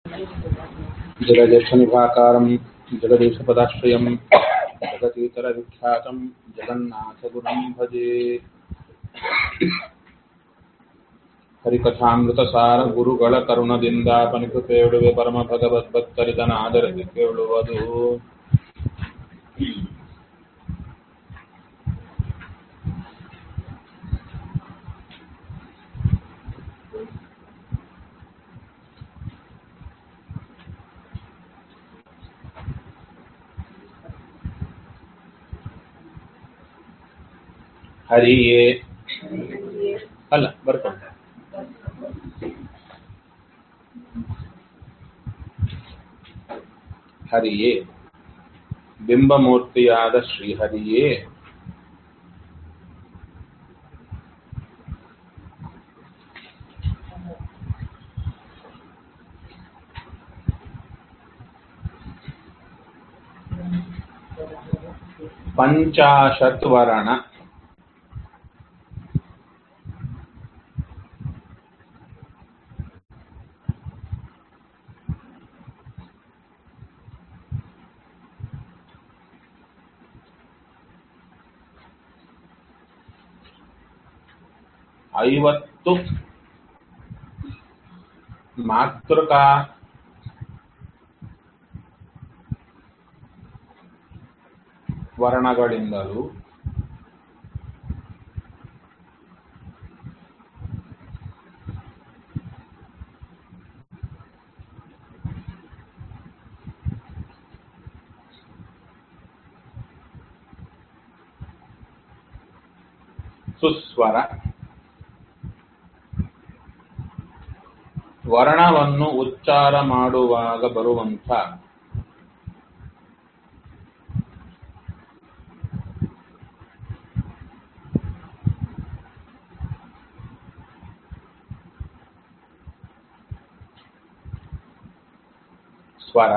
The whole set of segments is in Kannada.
जगज्येष्ठनिभाकारं जगदीशपदाश्रयं जगतीतरविख्यातं जगन्नाथगुरुं भजे। ಹರಿಕಥಾಮೃತಸಾರ ಗುರುಗಳ ಕರುಣದಿಂದಾಪನಿತು ಕೇಳುವೆ ಪರಮ ಭಗವದ್ಭಕ್ತರಿದನಾದರದಿ ಕೇಳುವುದು. ಹರಿಯೇ ಅಲ್ಲ ಬರ್ಕೊಂಡೆ. ಹರಿಯೇ ಬಿಂಬಮೂರ್ತಿಯಾದ ಶ್ರೀಹರಿಯೇ ಪಂಚಾಶತ್ ವರ್ಣ ಐವತ್ತು ಮಾತೃಕಾ ವರ್ಣಗಳಿಂದಲೂ ಸುಸ್ವರ ವರ್ಣವನ್ನು ಉಚ್ಚಾರ ಮಾಡುವಾಗ ಬರುವಂಥ ಸ್ವರ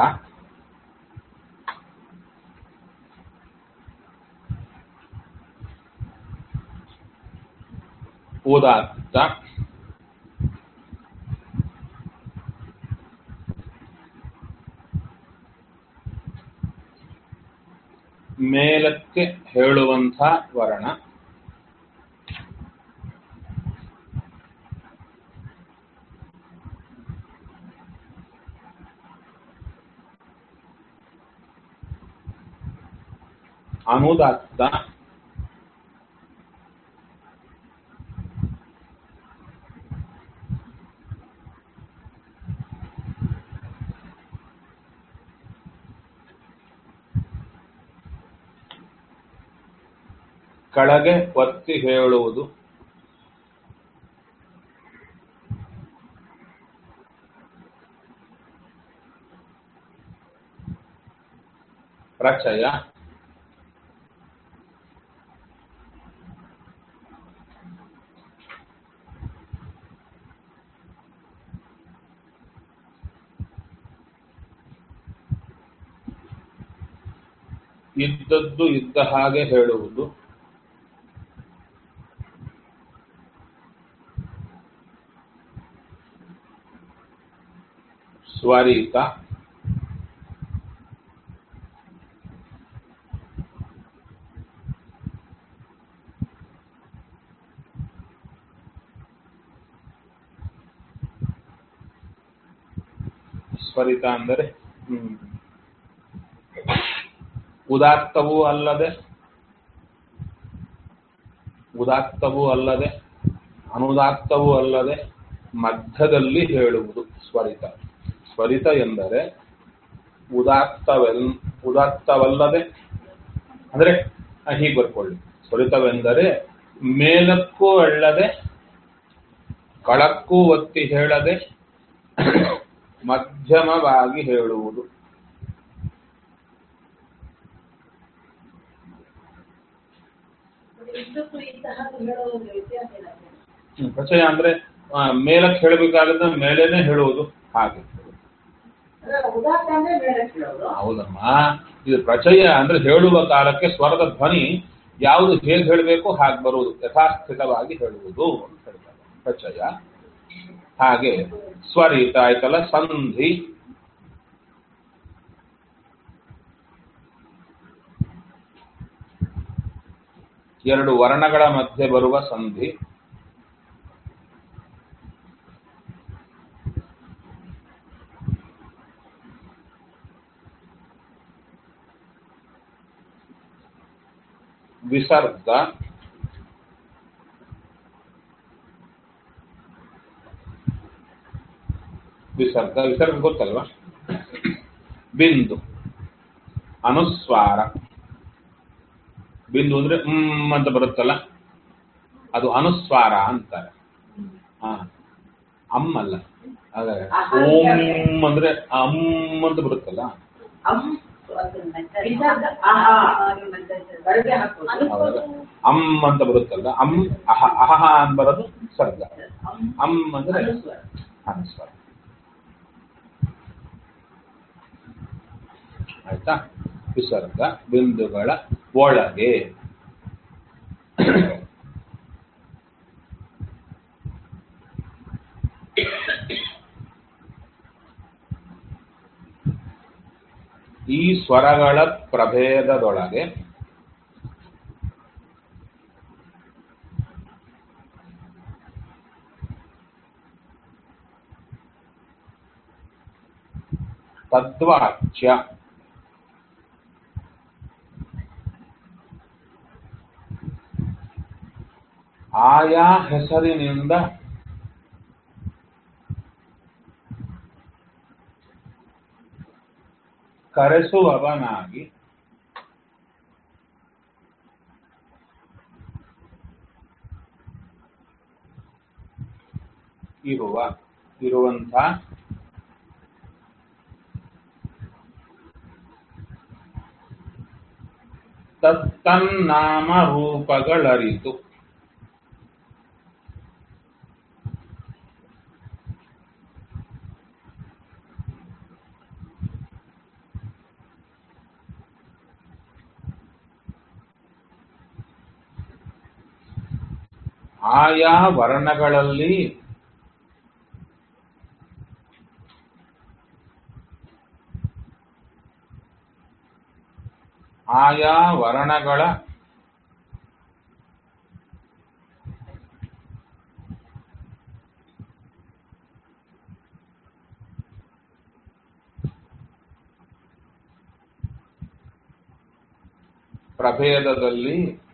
ಉದಾತ್ತ ಮೇಲಕ್ಕೆ ಹೇಳುವಂಥ ವರ್ಣ ಅನುದಾತ್ತ ಕೆಳಗೆ ಒತ್ತಿ ಹೇಳುವುದು ಪ್ರಚಯ ಇದ್ದದ್ದು ಇದ್ದ ಹಾಗೆ ಹೇಳುವುದು ಸ್ವರಿತ ಸ್ವರಿತ ಅಂದರೆ ಉದಾತ್ತವೂ ಅಲ್ಲದೆ ಅನುದಾತ್ತವೂ ಅಲ್ಲದೆ ಮಧ್ಯದಲ್ಲಿ ಹೇಳುವುದು ಸ್ವರಿತ. ಸ್ವರಿತ ಎಂದರೆ ಉದಾತ್ತವಲ್ಲದೆ ಅಂದರೆ ಹೀಗೆ ಬರ್ಕೊಳ್ಳಿ. ಸ್ವರಿತವೆಂದರೆ ಮೇಲಕ್ಕೂ ಅಲ್ಲದೆ ಕಳಕ್ಕೂ ಒತ್ತಿ ಹೇಳದೆ ಮಧ್ಯಮವಾಗಿ ಹೇಳುವುದು. ಪ್ರಚಯ ಅಂದ್ರೆ ಮೇಲಕ್ಕೆ ಹೇಳಬೇಕಾದ್ರೆ ಮೇಲೇನೆ ಹೇಳುವುದು ಹಾಗೆ. ಹೌದಮ್ಮ, ಇದು ಪ್ರಚಯ ಅಂದ್ರೆ ಹೇಳುವ ಕಾಲಕ್ಕೆ ಸ್ವರದ ಧ್ವನಿ ಯಾವುದು ಹೇಗೆ ಹೇಳಬೇಕು ಹಾಗೆ ಬರುವುದು, ಯಥಾಸ್ಥಿತವಾಗಿ ಹೇಳುವುದು ಅಂತ ಹೇಳ್ತಾರೆ ಪ್ರಚಯ. ಹಾಗೆ ಸ್ವರಿತ ಆಯ್ತಲ್ಲ, ಸಂಧಿ ಎರಡು ವರ್ಣಗಳ ಮಧ್ಯೆ ಬರುವ ಸಂಧಿ. ವಿಸರ್ಗ. ವಿಸರ್ಗ ಗೊತ್ತಲ್ವಾ? ಬಿಂದು, ಅನುಸ್ವಾರ. ಬಿಂದು ಅಂದ್ರೆ ಅಂತ ಬರುತ್ತಲ್ಲ, ಅದು ಅನುಸ್ವಾರ ಅಂತಾರೆ. ಅಲ್ಲ, ಓಂ ಅಂದ್ರೆ ಅಂತ ಬರುತ್ತಲ್ಲ, ಅಂತ ಬರುತ್ತಲ್ಲ, ಅಹ ಅಂತ ಬರೋದು ಸರ್ಗ. ಅಂದ್ರೆ ಅನುಸ್ವಾರ. ಆಯ್ತಾ? ವಿಸರ್ಗ ಬಿಂದುಗಳ ಒಳಗೆ. ಈ ಸ್ವರಗಳ ಪ್ರಭೇದದೊಳಗೆ ತದ್ವಾಚ್ಯ ಆಯಾ ಹೆಸರಿನಿಂದ ಕರೆಸುವವನಾಗಿ ಇರುವಂಥ ತತ್ತನ್ನಾಮ ರೂಪಗಳರಿತು ಆಯಾ ವರ್ಣಗಳಲ್ಲಿ ಆಯಾ ವರ್ಣಗಳ ಪ್ರಭೇದದಲ್ಲಿ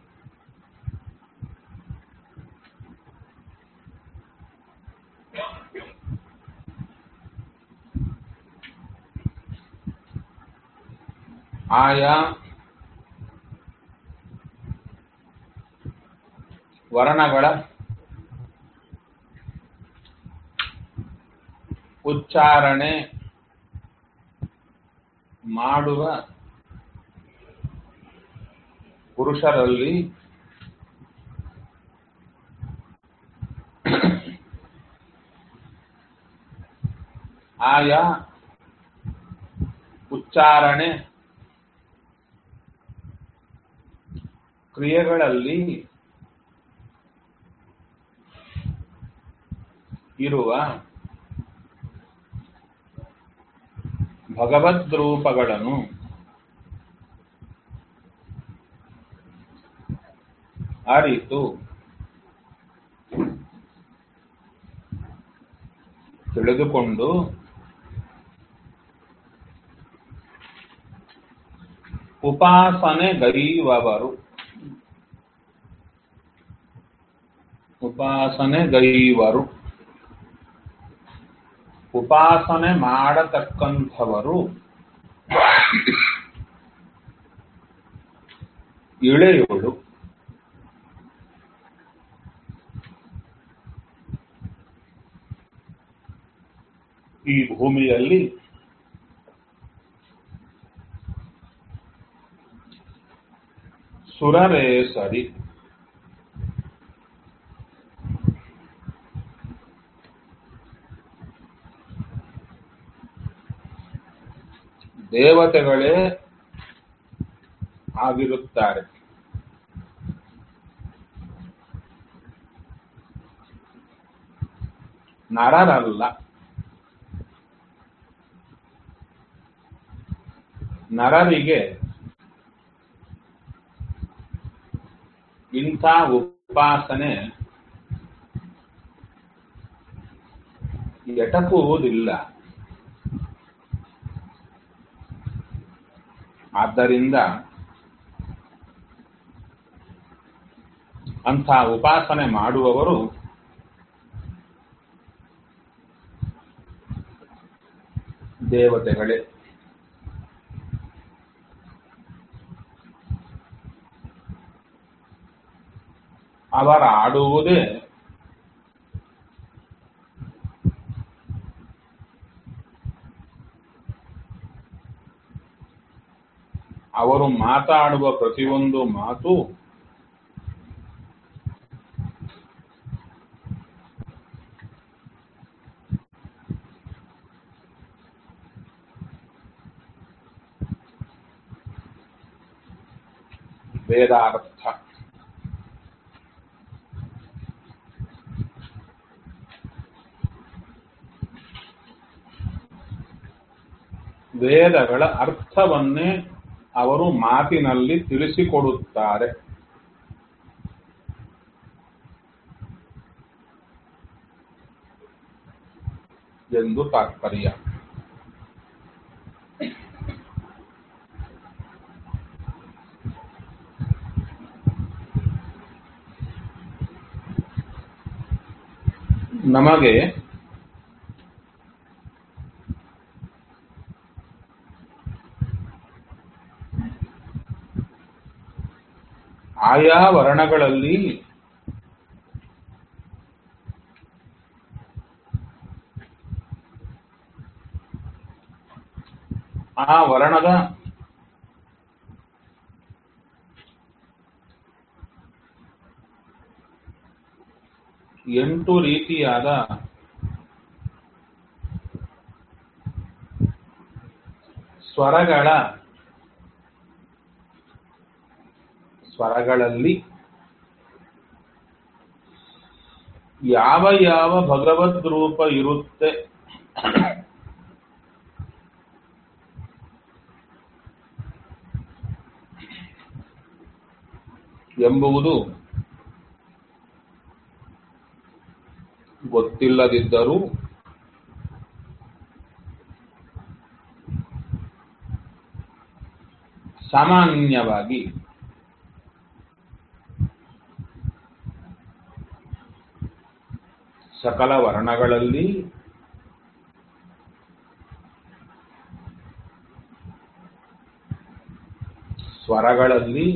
ಆಯಾ ವರ್ಣಗಳ ಉಚ್ಚಾರಣೆ ಮಾಡುವ ಪುರುಷರಲ್ಲಿ ಆಯಾ ಉಚ್ಚಾರಣೆ ಕ್ರಿಯೆಗಳಲ್ಲಿ ಇರುವ ಭಗವದ್ರೂಪಗಳನ್ನು ಅರಿತು ತಿಳಿದುಕೊಂಡು ಉಪಾಸನೆಗೈಯುವವರು ಉಪಾಸನೆ ಮಾಡತಕ್ಕಂಥವರು ಇಳೆಯೋಳು ಈ ಭೂಮಿಯಲ್ಲಿ ಸುರರೇ ಸರಿ. ದೇವತೆಗಳೇ ಆಗಿರುತ್ತಾರೆ. ನರರಲ್ಲ. ನರರಿಗೆ ಇಂಥ ಉಪಾಸನೆ ಎಟಕುವುದಿಲ್ಲ. ಆದ್ದರಿಂದ ಅಂಥ ಉಪಾಸನೆ ಮಾಡುವವರು ದೇವತೆಗಳೇ. ಅವರ ಆಡುವುದೇ ಅವರು ಮಾತಾಡುವ ಪ್ರತಿಯೊಂದು ಮಾತು ವೇದಾರ್ಥ. ವೇದಗಳ ಅರ್ಥವನ್ನೇ ಅವರು ಮಾತಿನಲ್ಲಿ ತಿಳಿಸಿಕೊಡುತ್ತಾರೆ ಎಂದು ತಾತ್ಪರ್ಯ. ನಮಗೆ ಆಯಾ ವರ್ಣಗಳಲ್ಲಿ ಆ ವರ್ಣದ ಎಂಟು ರೀತಿಯಾದ ಸ್ವರಗಳಲ್ಲಿ ಯಾವ ಯಾವ ಭಗವದ್ ರೂಪ ಇರುತ್ತೆ ಎಂಬುದು ಗೊತ್ತಿಲ್ಲದಿದ್ದರೂ ಸಾಮಾನ್ಯವಾಗಿ ಸಕಲ ವರ್ಣಗಳಲ್ಲಿ ಸ್ವರಗಳಲ್ಲಿ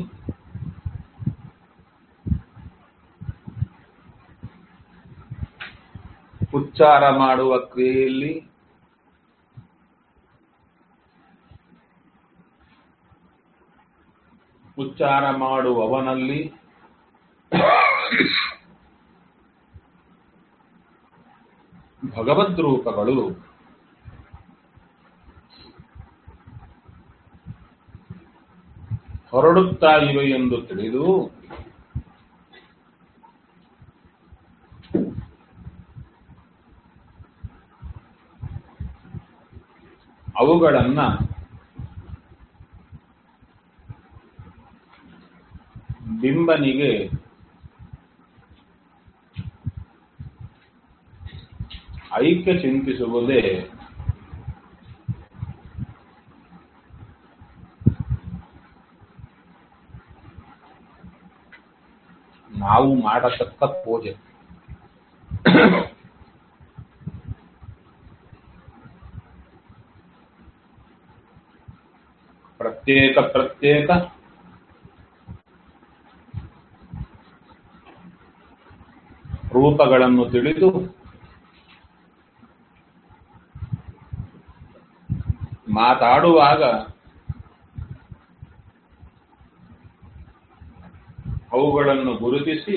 ಉಚ್ಚಾರ ಮಾಡುವ ಕ್ರಿಯೆಯಲ್ಲಿ ಉಚ್ಚಾರ ಮಾಡುವವನಲ್ಲಿ ಭಗವದ್ ರೂಪಗಳು ಹೊರಡುತ್ತಾ ಇವೆ ಎಂದು ತಿಳಿದು ಅವುಗಳನ್ನ ಬಿಂಬನಿಗೆ ಐಕ್ಯ ಚಿಂತಿಸುವುದೇ ನಾವು ಮಾಡತಕ್ಕ ಪೂಜೆ. ಪ್ರತ್ಯೇಕ ರೂಪಗಳನ್ನು ತಿಳಿದು ಮಾತಾಡುವಾಗ ಅವುಗಳನ್ನು ಗುರುತಿಸಿ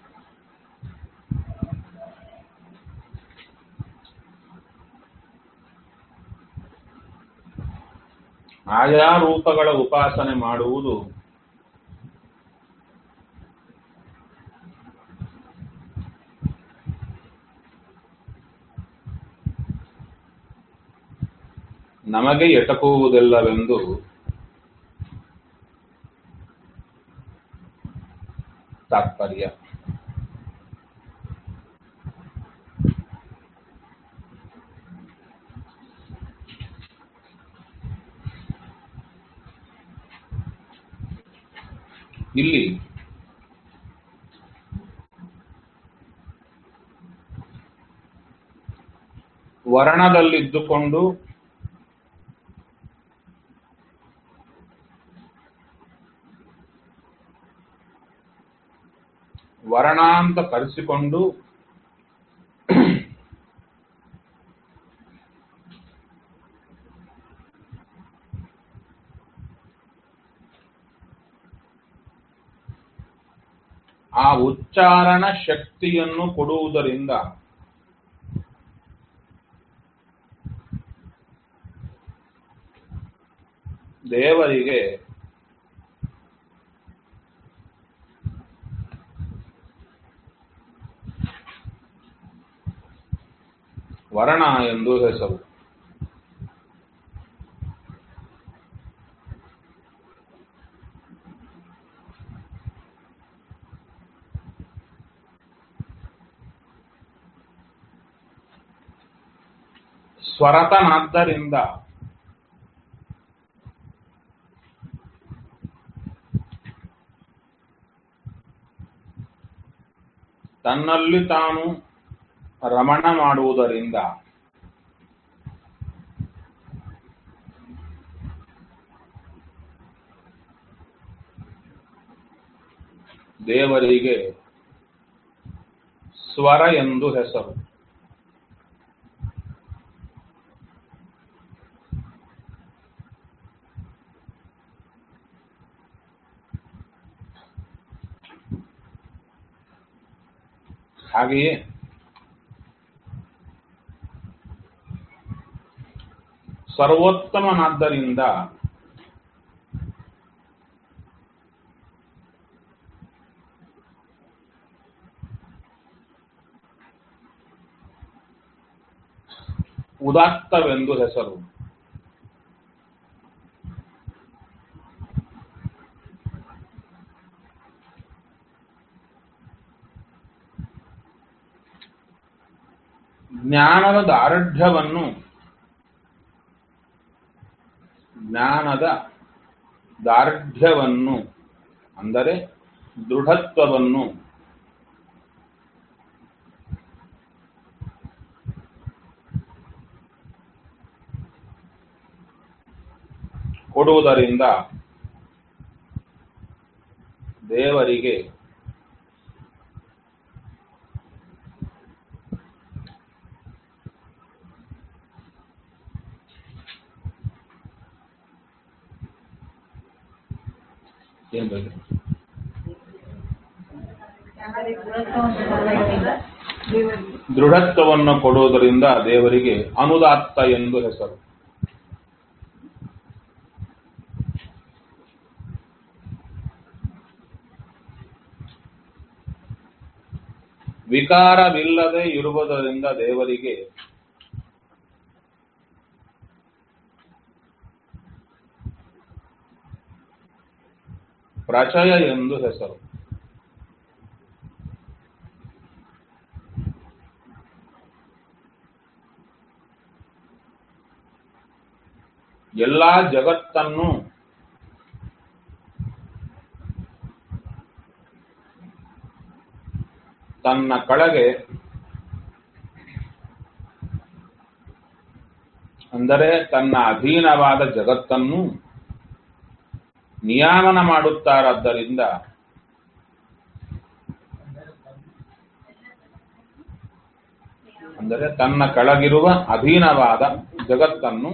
ಆಯಾ ರೂಪಗಳ ಉಪಾಸನೆ ಮಾಡುವುದು ನಮಗೆ ಎಟಕುವುದಿಲ್ಲವೆಂದು ತಾತ್ಪರ್ಯ. ಇಲ್ಲಿ ವರ್ಣದಲ್ಲಿದ್ದುಕೊಂಡು ವರ್ಣ ಅಂತ ಕರೆಸಿಕೊಂಡು ಆ ಉಚ್ಚಾರಣ ಶಕ್ತಿಯನ್ನು ಕೊಡುವುದರಿಂದ ದೇವರಿಗೆ ವರ್ಣ ಎಂದು ಹೆಸರು. ಸ್ವರತನಾದ್ದರಿಂದ ತನ್ನಲ್ಲಿ ತಾನು ರಮಣ ಮಾಡುವುದರಿಂದ ದೇವರಿಗೆ ಸ್ವರ ಎಂದು ಹೆಸರು. ಹಾಗೆಯೇ ಸರ್ವೋತ್ತಮನಾದ್ದರಿಂದ ಉದಾತ್ತವೆಂದು ಹೆಸರು. ಜ್ಞಾನದ ದಾರ್ಢ್ಯವನ್ನು ಅಂದರೆ ದೃಢತ್ವವನ್ನು ಕೊಡುವುದರಿಂದ ದೇವರಿಗೆ ದೃಢತ್ವವನ್ನು ಕೊಡುವುದರಿಂದ ದೇವರಿಗೆ ಅನುದಾತ್ತ ಎಂದು ಹೆಸರು. ವಿಕಾರವಿಲ್ಲದೆ ಇರುವುದರಿಂದ ದೇವರಿಗೆ ಪ್ರಚಯ ಎಂದು ಹೆಸರು. ಎಲ್ಲಾ ಜಗತ್ತನ್ನು ತನ್ನ ಕೆಳಗೆ ಅಂದರೆ ತನ್ನ ಅಧೀನವಾದ ಜಗತ್ತನ್ನು ನಿಯಾಮನ ಮಾಡುತ್ತಾರಾದ್ದರಿಂದ ಅಂದರೆ ತನ್ನ ಕೆಳಗಿರುವ ಅಧೀನವಾದ ಜಗತ್ತನ್ನು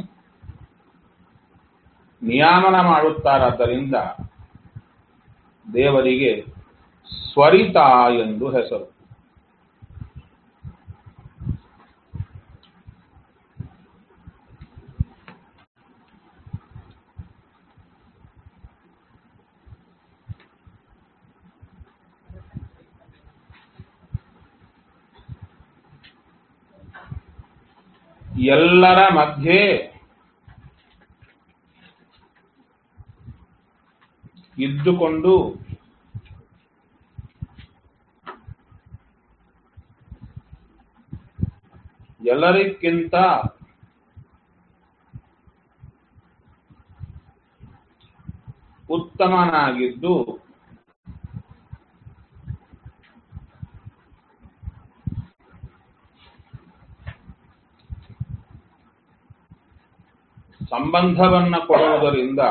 ನಿಯಾಮನ ಮಾಡುತ್ತಾರಾದ್ದರಿಂದ ದೇವರಿಗೆ ಸ್ವರಿತ ಎಂದು ಹೆಸರು. ಎಲ್ಲರ ಮಧ್ಯೆ ಇದ್ದುಕೊಂಡು ಎಲ್ಲರಿಗಿಂತ ಉತ್ತಮನಾಗಿದ್ದು ಸಂಬಂಧವನ್ನ ಕೊಡುವುದರಿಂದ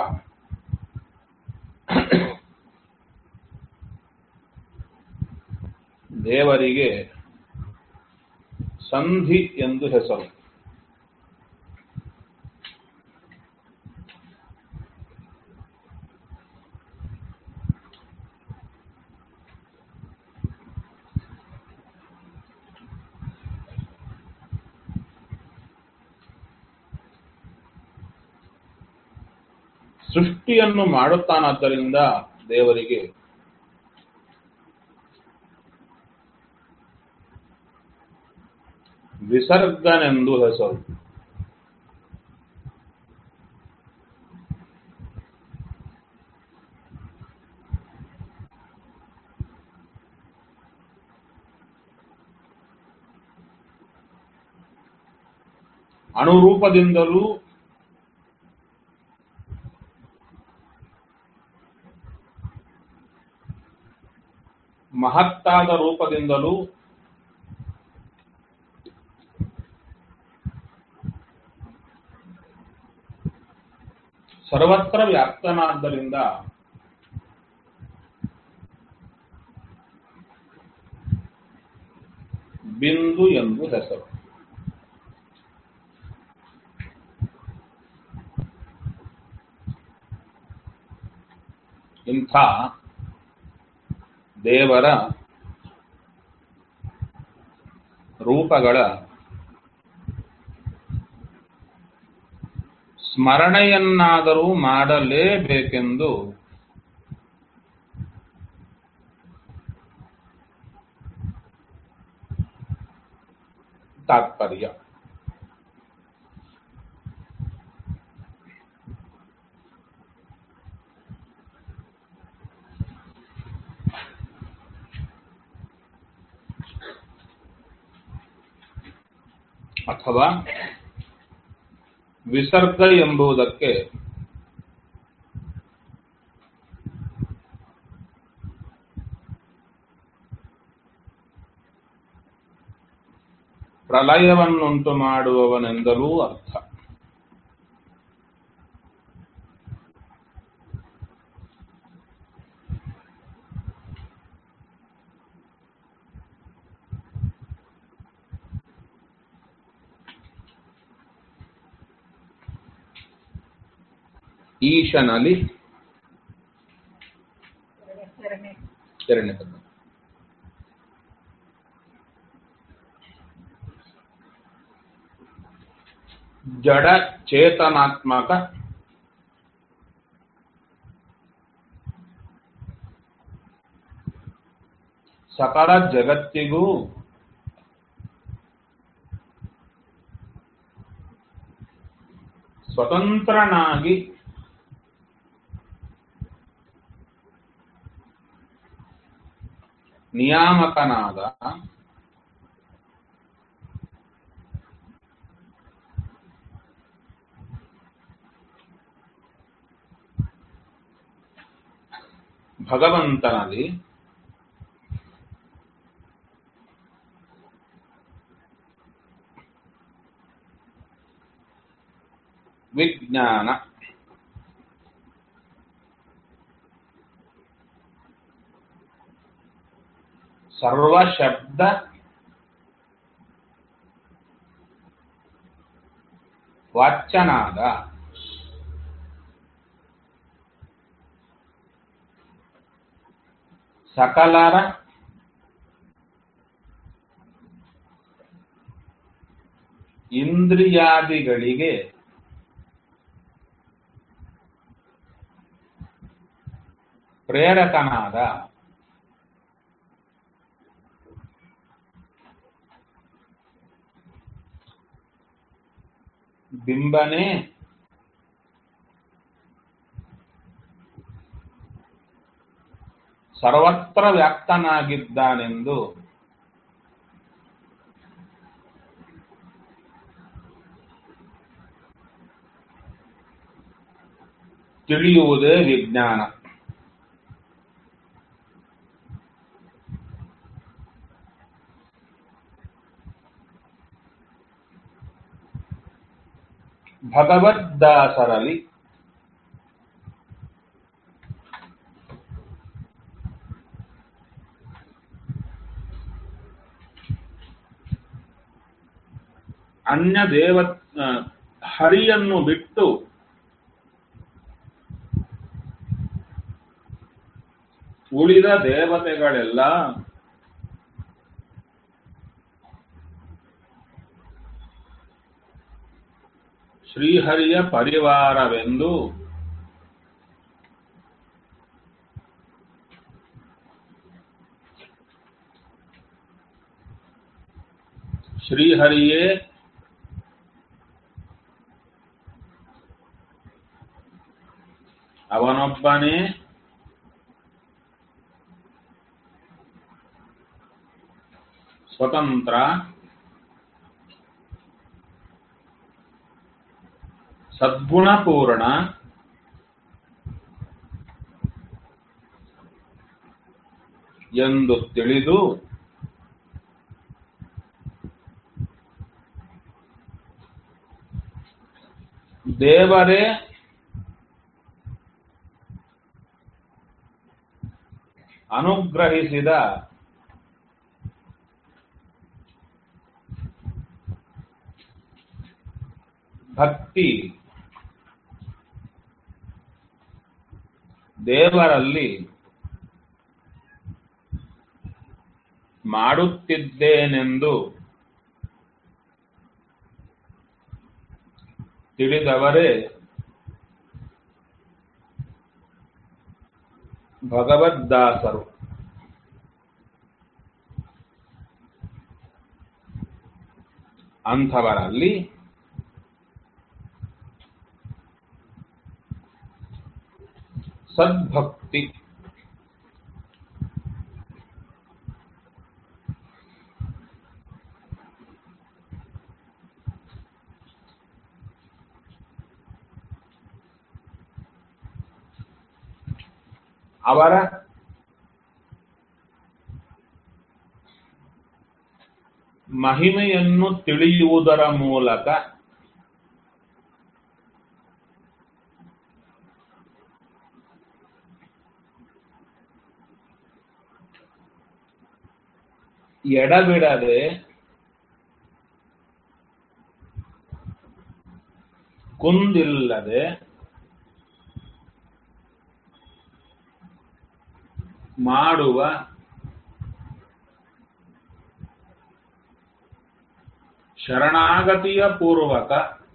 ದೇವರಿಗೆ ಸಂಧಿ ಎಂದು ಹೆಸರು. ಸೃಷ್ಟಿಯನ್ನು ಮಾಡುತ್ತಾನಾದ್ದರಿಂದ ದೇವರಿಗೆ ವಿಸರ್ಗನೆಂದು ಹೆಸರು. ಅಣುರೂಪದಿಂದಲೂ ಮಹತ್ತಾದ ರೂಪದಿಂದಲೂ ಸರ್ವತ್ರ ವ್ಯಾಪ್ತನಾದ್ದರಿಂದ ಬಿಂದು ಎಂದು ಹೆಸರು. ಇಂಥ ದೇವರ ರೂಪಗಳ ಸ್ಮರಣೆಯನ್ನಾದರೂ ಮಾಡಲೇಬೇಕೆಂದು ತಾತ್ಪರ್ಯ. ಅಥವಾ ವಿಸರ್ಗ ಎಂಬುದಕ್ಕೆ ಪ್ರಲಯವನ್ನುಂಟು ಮಾಡುವವನೆಂದಲೂ ಅರ್ಥ. ಈಶನಲ್ಲಿ ಎರಡನೇ ಪದ. ಜಡ ಚೇತನಾತ್ಮಕ ಸಕಲ ಜಗತ್ತಿಗೂ ಸ್ವತಂತ್ರನಾಗಿ ನಿಯಾಮಕನಾದ ಭಗವಂತನಲ್ಲಿ ವಿಜ್ಞಾನ ಸರ್ವಶಬ್ದ ವಾಚ್ಯನಾದ ಸಕಲರ ಇಂದ್ರಿಯಾದಿಗಳಿಗೆ ಪ್ರೇರಕನಾದ ಬಿಂಬನೇ ಸರ್ವತ್ರ ವ್ಯಾಪ್ತನಾಗಿದ್ದಾನೆಂದು ತಿಳಿಯುವುದೇ ವಿಜ್ಞಾನ. ಭಗವದ್ದಾಸರಲ್ಲಿ ಅನ್ಯ ಹರಿಯನ್ನು ಬಿಟ್ಟು ಉಳಿದ ದೇವತೆಗಳೆಲ್ಲ ಶ್ರೀಹರಿಯ ಪರಿವಾರವೆಂದು ಶ್ರೀಹರಿಯೇ ಅವನೊಬ್ಬನೇ ಸ್ವತಂತ್ರ, ಸದ್ಗುಣಪೂರ್ಣ, ಎಂದು ತಿಳಿದು ದೇವರೇ ಅನುಗ್ರಹಿಸಿದ ಭಕ್ತಿ ದೇವರಲ್ಲಿ ಮಾಡುತ್ತಿದ್ದೇನೆಂದು ತಿಳಿದವರೇ ಭಗವದ್ದಾಸರು. ಅಂಥವರಲ್ಲಿ ಸದ್ಭಕ್ತಿ ಅವರ ಮಹಿಮೆಯನ್ನು ತಿಳಿಯುವುದರ ಮೂಲಕ ಎಡಬಿಡದೆ ಕುಂದಿಲ್ಲದೆ ಮಾಡುವ ಶರಣಾಗತಿಯ ಪೂರ್ವಕ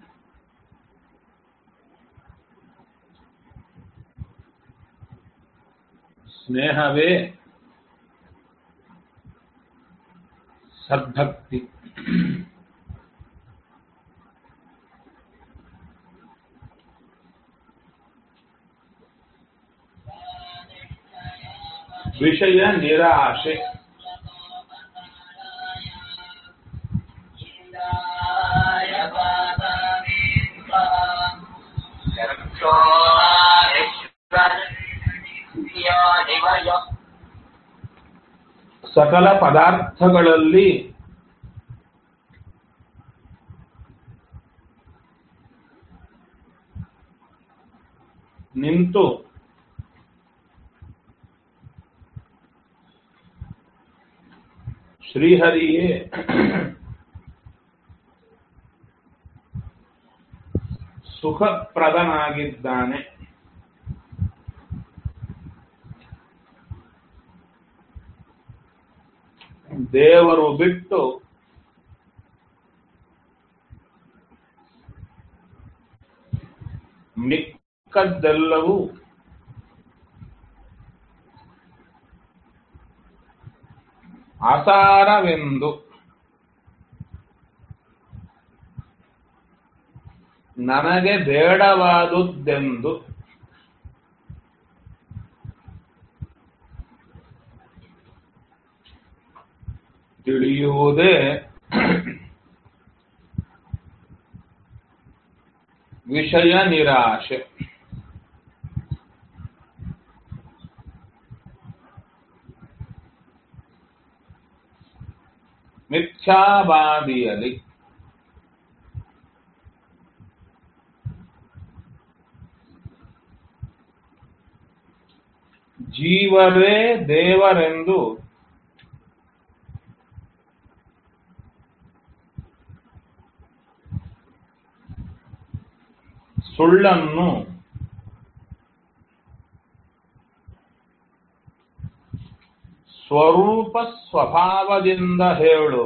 ಸ್ನೇಹವೇ ಸದ್ಭಕ್ತಿ. ವಿಷಯ ನಿರಾಶೆ ಸಕಲ ಪದಾರ್ಥಗಳಲ್ಲಿ ನಿಂತು ಶ್ರೀಹರಿಯೇ ಸುಖಪ್ರದನಾಗಿದ್ದಾನೆ. ದೇವರು ಬಿಟ್ಟು ಮಿಕ್ಕದ್ದೆಲ್ಲವೂ ಅಸಾರವೆಂದು ನನಗೆ ಬೇಡವಾದುದೆಂದು ತಿಳಿಯುವುದೇ ವಿಷಯ ನಿರಾಶೆ. ಮಿಥ್ಯಾವಾದಿಯಲ್ಲಿ ಜೀವರೇ ದೇವರೆಂದು ಸುಳ್ಳನ್ನು ಸ್ವರೂಪ ಸ್ವಭಾವದಿಂದ ಹೇಳುವ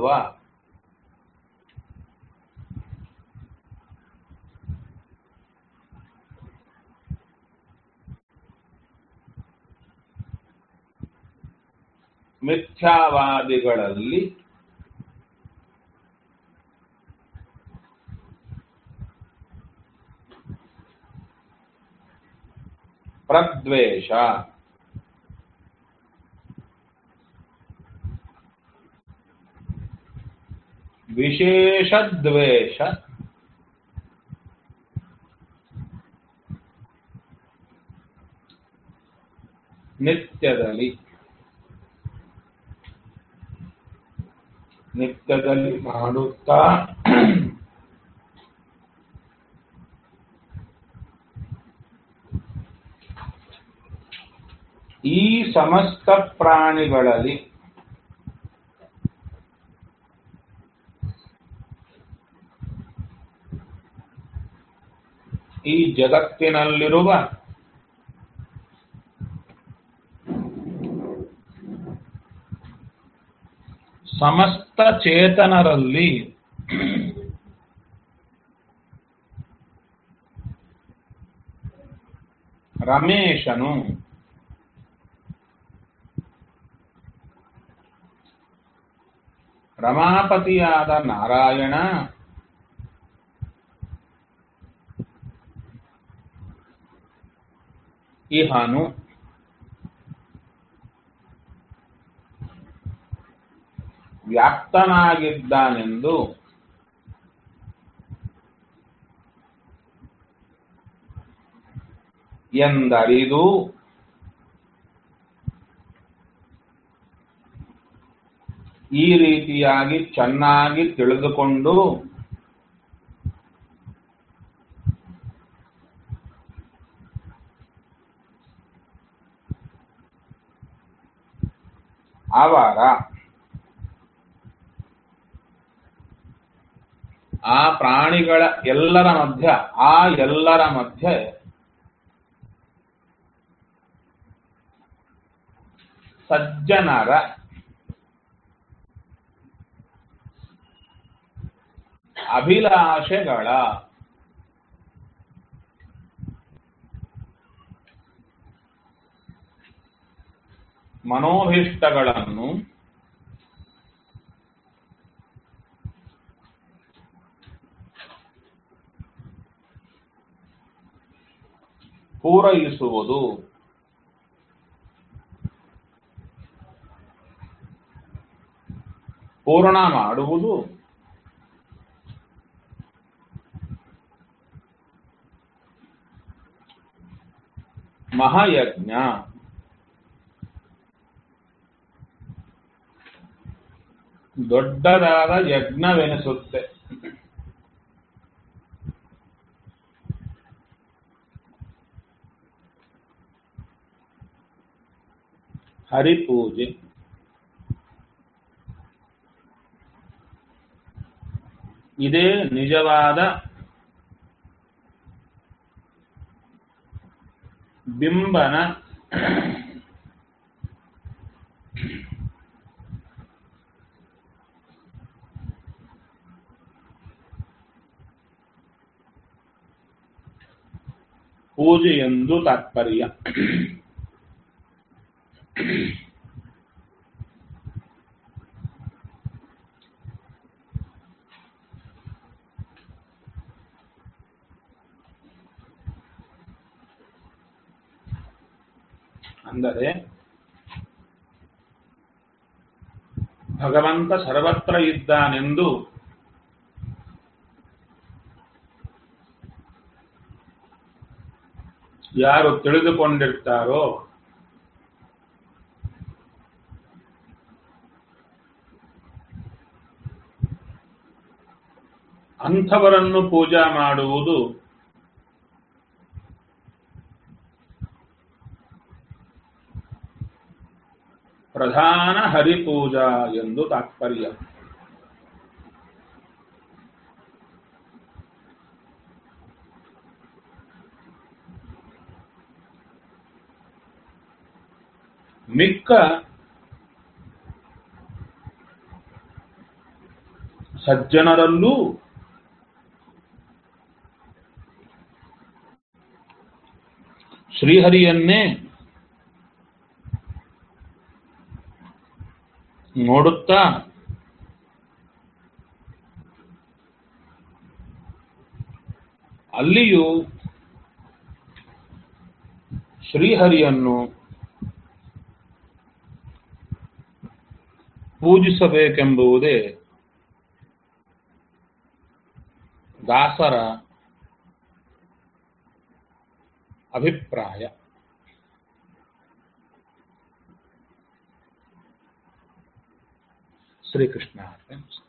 ಮಿಥ್ಯಾವಾದಿಗಳಲ್ಲಿ ಪ್ರದ್ವೇಷ ವಿಶೇಷ ದ್ವೇಷ ನಿತ್ಯದಲ್ಲಿ ಮಾಡುತ್ತಾ ಈ ಸಮಸ್ತ ಪ್ರಾಣಿಗಳಲ್ಲಿ ಈ ಜಗತ್ತಿನಲ್ಲಿರುವ ಸಮಸ್ತ ಚೇತನರಲ್ಲಿ ರಮೇಶನು ರಮಾಪತಿಯಾದ ನಾರಾಯಣ ಇಹನು ವ್ಯಾಪ್ತನಾಗಿದ್ದಾನೆಂದು ಎಂದರಿದು ಈ ರೀತಿಯಾಗಿ ಚೆನ್ನಾಗಿ ತಿಳಿದುಕೊಂಡು ಅವರ ಆ ಪ್ರಾಣಿಗಳ ಎಲ್ಲರ ಮಧ್ಯೆ ಸಜ್ಜನರ ಅಭಿಲಾಷೆಗಳ ಮನೋಭಿಷ್ಟಗಳನ್ನು ಪೂರೈಸುವುದು ಪೂರ್ಣ ಮಾಡುವುದು ಮಹಾಯಜ್ಞ. ದೊಡ್ಡದಾದ ಯಜ್ಞವೆನಿಸುತ್ತೆ. ಹರಿಪೂಜೆ ಇದೇ ನಿಜವಾದ ಬಿಂಬನ ಪೂಜೆ ಎಂದು ತಾತ್ಪರ್ಯ. ಅಂದರೆ ಭಗವಂತ ಸರ್ವತ್ರ ಇದ್ದಾನೆಂದು ಯಾರು ತಿಳಿದುಕೊಂಡಿರ್ತಾರೋ ಅಂಥವರನ್ನು ಪೂಜಾ ಮಾಡುವುದು ಪ್ರಧಾನ ಹರಿಪೂಜಾ ಎಂದು ತಾತ್ಪರ್ಯ. ಮಿಕ್ಕ ಸಜ್ಜನರಲ್ಲೂ ಶ್ರೀಹರಿಯನ್ನೇ ನೋಡುತ್ತಾ ಅಲ್ಲಿಯೂ ಶ್ರೀಹರಿಯನ್ನು ಪೂಜಿಸಬೇಕೆಂಬುದೇ ದಾಸರ ಅಭಿಪ್ರಾಯ. ಶ್ರೀಕೃಷ್ಣ.